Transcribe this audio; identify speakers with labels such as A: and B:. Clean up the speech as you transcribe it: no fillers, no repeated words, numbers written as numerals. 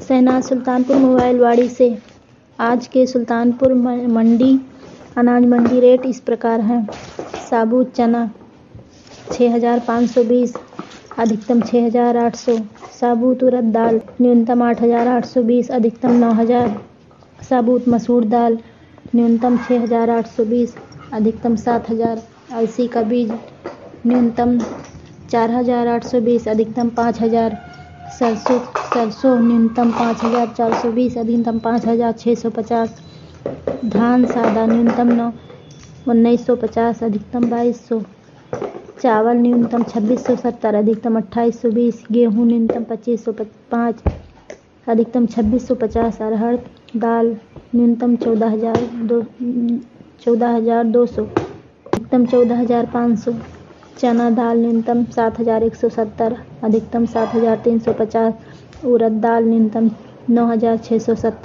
A: Shehnaaz Sultanpur mobile वाड़ी से। आज के सुल्तानपुर मंडी अनाज मंडी रेट इस प्रकार हैं। साबुत चना 6520, अधिकतम 6800। साबुत उड़द दाल न्यूनतम 8820, अधिकतम 9000। साबुत मसूर दाल न्यूनतम 6820, अधिकतम 7000। अलसी का बीज न्यूनतम 4820, अधिकतम 5000। सरसों न्यूनतम 5420, अधिकतम 5650। धान सादा न्यूनतम 1950, अधिकतम 2200। चावल न्यूनतम 2670, अधिकतम 2820। गेहूँ न्यूनतम 2505, अधिकतम 2650। अरहर दाल न्यूनतम 14200, अधिकतम 14500। चना दाल न्यूनतम 7170, अधिकतम 7350। उड़द दाल न्यूनतम 9670।